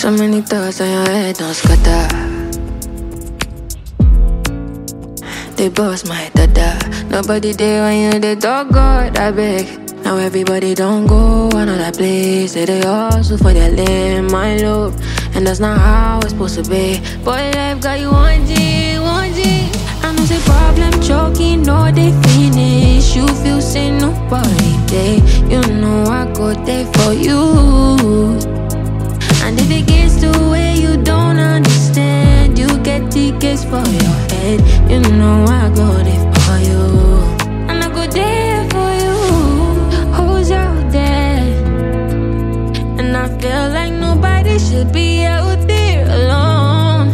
So many thoughts on your head, don't scatter. They boast my dada. Nobody there when you the dog God, I beg. Now everybody don't go another place. They hustle for their lane, my love. And that's not how it's supposed to be. Boy, life got you 1G, 1G. I know the problem choking, no they finish. You feel say nobody day. You know I go there for you. And if it gets to where you don't understand, you get tickets for your head. You know I go there for you. And I go there for you. Who's out there? And I feel like nobody should be out there alone.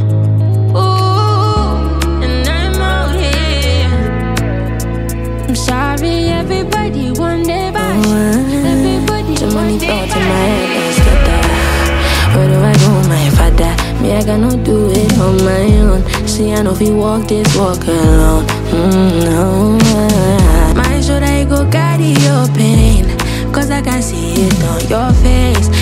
Ooh, and I'm out here. I'm sorry, everybody one day by everybody too one many day thoughts in by. my head, don't scatter. Where do I go, my father? Me, I cannot do it on my own. See, I know if you walk this walk alone. No. My shoulder, I go carry your pain, 'cause I can see it on your face.